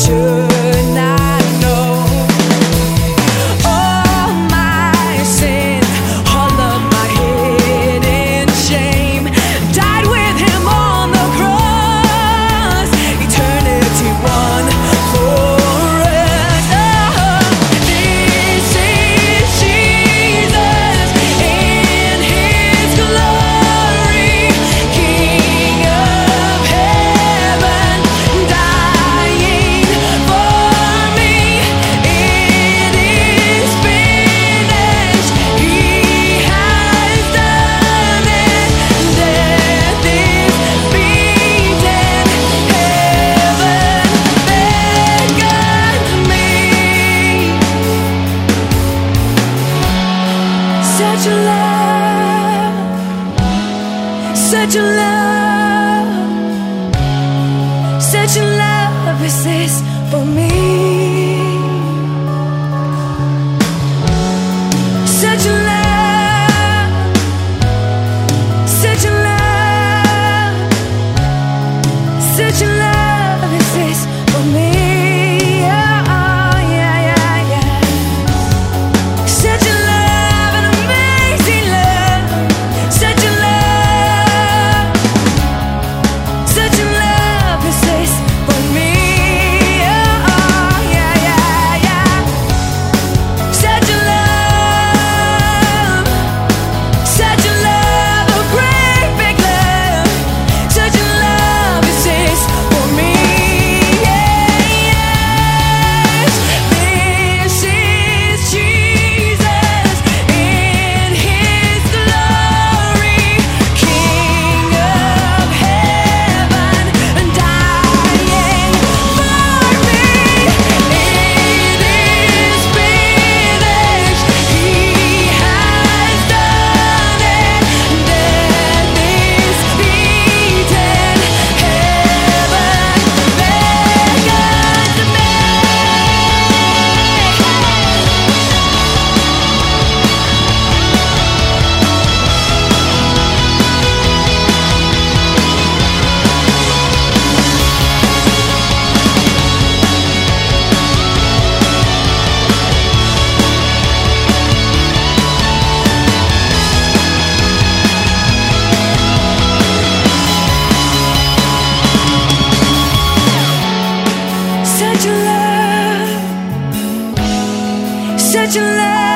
should not know. All my sin, all of my hidden shame, died with him on the cross. Eternity won for us. Oh, this is Jesus in his glory, King of heaven, dying for me. It is finished. He has done it. Death is beaten. Heaven beckoned me. Such a love, such a love, such a love is this for me. Such a love, such a love, such a love is this for me. Oh, yeah, yeah, yeah. Such a love, an amazing love. Such a love, such a love is this for me. Oh, yeah, yeah, yeah. Such a love, a great big love. Such a love is this for me. Yes, this is Jesus in his glory, King of heaven, dying for me. It is finished. He has done it. Death is beaten. Heaven beckons me. Such a love, such a love.